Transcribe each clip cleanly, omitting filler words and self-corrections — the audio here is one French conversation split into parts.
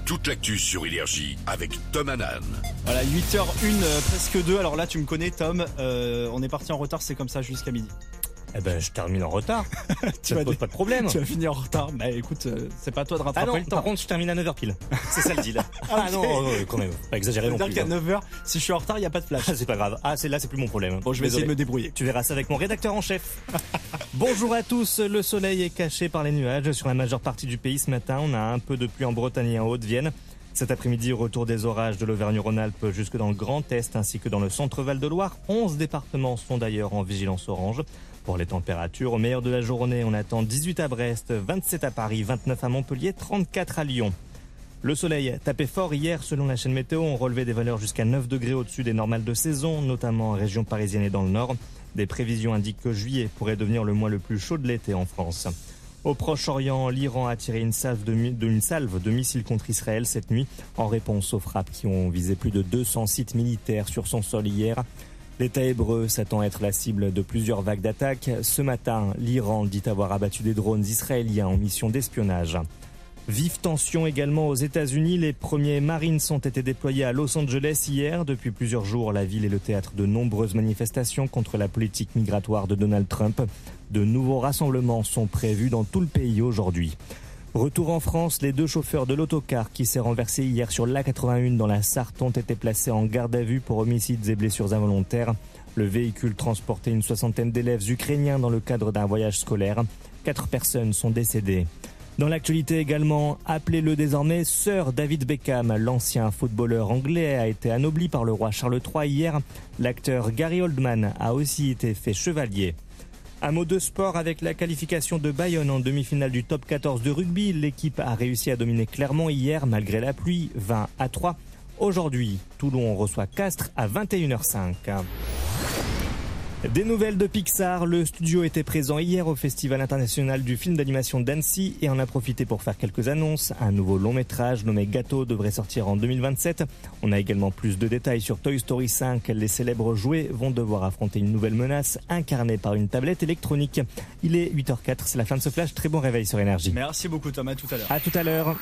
toute l'actu sur Énergie avec Tom Hanan. Voilà, 8h01, presque 2. Alors là, tu me connais, Tom. On est parti en retard, c'est comme ça jusqu'à midi. Eh ben, je termine en retard. Ça ne pose pas de problème. Tu vas finir en retard. Bah écoute, c'est pas à toi de rattraper le temps. Par contre, je termine à 9h pile. C'est ça le deal. Ah non, quand même. Pas exagérer non plus. C'est-à-dire qu'à 9h, si je suis en retard, il n'y a pas de flash. C'est pas grave. C'est plus mon problème. Bon, je vais essayer de me débrouiller. Tu verras ça avec mon rédacteur en chef. Bonjour à tous. Le soleil est caché par les nuages sur la majeure partie du pays ce matin. On a un peu de pluie en Bretagne et en Haute-Vienne. Cet après-midi, retour des orages de l'Auvergne-Rhône-Alpes jusque dans le Grand Est ainsi que dans le centre Val-de-Loire. 11 départements sont d'ailleurs en vigilance orange. Pour les températures, au meilleur de la journée, on attend 18 à Brest, 27 à Paris, 29 à Montpellier, 34 à Lyon. Le soleil tapait fort hier selon la chaîne météo. On relevait des valeurs jusqu'à 9 degrés au-dessus des normales de saison, notamment en région parisienne et dans le nord. Des prévisions indiquent que juillet pourrait devenir le mois le plus chaud de l'été en France. Au Proche-Orient, l'Iran a tiré une salve de missiles contre Israël cette nuit en réponse aux frappes qui ont visé plus de 200 sites militaires sur son sol hier. L'État hébreu s'attend à être la cible de plusieurs vagues d'attaques. Ce matin, l'Iran dit avoir abattu des drones israéliens en mission d'espionnage. Vive tension également aux États-Unis. Les premiers Marines ont été déployés à Los Angeles hier. Depuis plusieurs jours, la ville est le théâtre de nombreuses manifestations contre la politique migratoire de Donald Trump. De nouveaux rassemblements sont prévus dans tout le pays aujourd'hui. Retour en France, les 2 chauffeurs de l'autocar qui s'est renversé hier sur l'A81 dans la Sarthe ont été placés en garde à vue pour homicides et blessures involontaires. Le véhicule transportait une 60aine d'élèves ukrainiens dans le cadre d'un voyage scolaire. 4 personnes sont décédées. Dans l'actualité également, appelez-le désormais Sir David Beckham, l'ancien footballeur anglais a été anobli par le roi Charles III hier. L'acteur Gary Oldman a aussi été fait chevalier. Un mot de sport avec la qualification de Bayonne en demi-finale du top 14 de rugby. L'équipe a réussi à dominer Clermont hier malgré la pluie, 20-3. Aujourd'hui, Toulon reçoit Castres à 21h05. Des nouvelles de Pixar. Le studio était présent hier au Festival international du film d'animation d'Annecy et en a profité pour faire quelques annonces. Un nouveau long métrage nommé Gâteau devrait sortir en 2027. On a également plus de détails sur Toy Story 5. Les célèbres jouets vont devoir affronter une nouvelle menace incarnée par une tablette électronique. Il est 8h04, c'est la fin de ce flash. Très bon réveil sur Énergie. Merci beaucoup Thomas, à tout à l'heure. À tout à l'heure.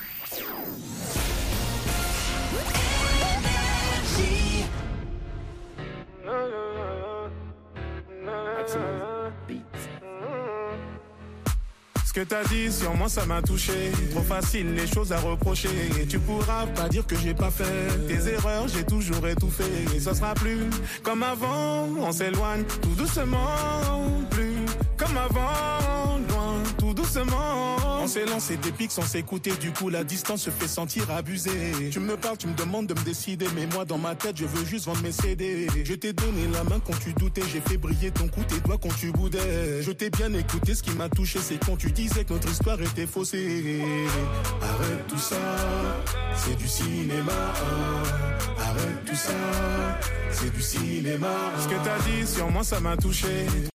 Ce que t'as dit sur moi ça m'a touché. Trop facile les choses à reprocher. Et tu pourras pas dire que j'ai pas fait tes erreurs, j'ai toujours étouffé. Et ça sera plus comme avant. On s'éloigne tout doucement. Plus comme avant. Loin tout doucement. On s'est lancé des pics sans s'écouter. Du coup la distance se fait sentir abusée. Tu me parles, tu me demandes de me décider. Mais moi dans ma tête je veux juste vendre mes CD. Je t'ai donné la main quand tu doutais. J'ai fait briller ton cou, tes doigts quand tu boudais. Je t'ai bien écouté, ce qui m'a touché c'est quand tu disais que notre histoire était faussée. Arrête tout ça, c'est du cinéma. Arrête tout ça, c'est du cinéma. Ce que t'as dit sur moi ça m'a touché.